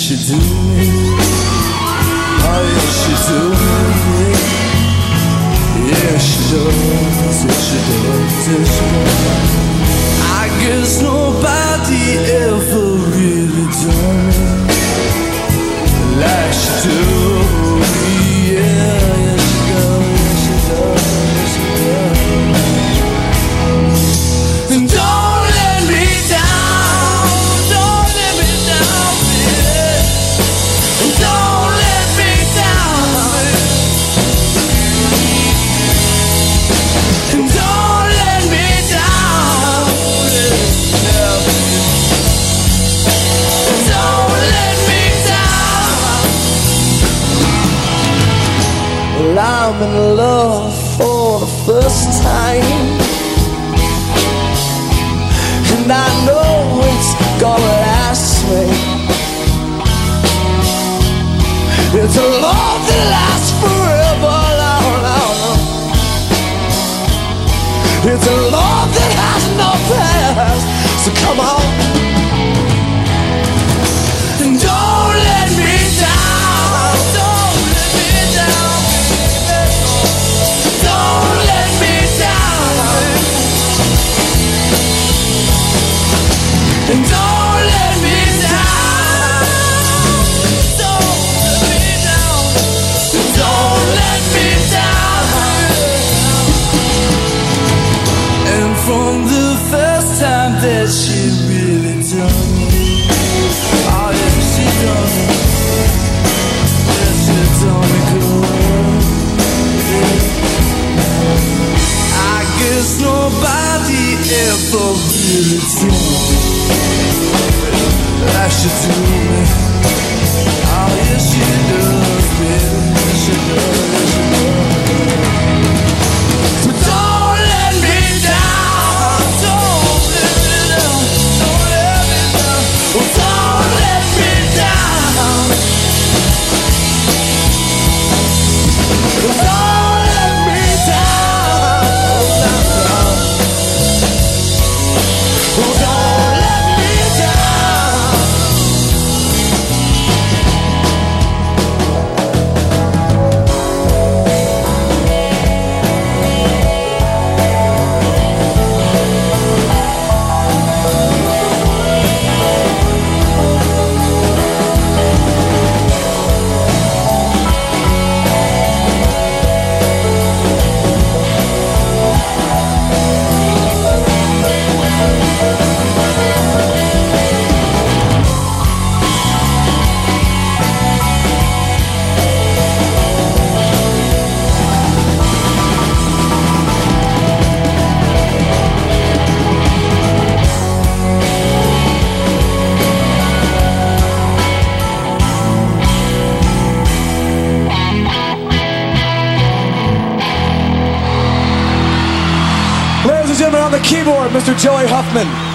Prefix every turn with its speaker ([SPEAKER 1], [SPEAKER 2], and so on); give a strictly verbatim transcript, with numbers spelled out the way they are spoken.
[SPEAKER 1] she do me. Oh yeah, she do me. Yeah, she does. Yeah, she does. Yeah, she does. I guess nobody ever really done me like she do me. Yeah, yeah, she does. Yeah, she does. Yeah, she does. And don't let me down. Don't let me down, baby. And don't let me down. And don't let me down. And don't let me down. Well, I'm in love for the first time, and I know it's gonna last me. It's a love that lasts forever, long, long, long. It's a love that has no past. So come on, and don't let me down. Don't let me down, baby. Don't let me down. And don't let me down. Don't let me down. Don't let me down. And from the first time that she really done me, oh yeah, she done me. Yeah, she done me good. Yeah. I guess nobody ever really did me like she do me. Oh yeah, she does, baby. She does, she does. But don't let me down. Don't let me down. Don't let me down. Oh, don't let me down. Don't let me down. Oh, don't let me down.
[SPEAKER 2] Ladies and gentlemen, on the keyboard, Mister Joey Huffman.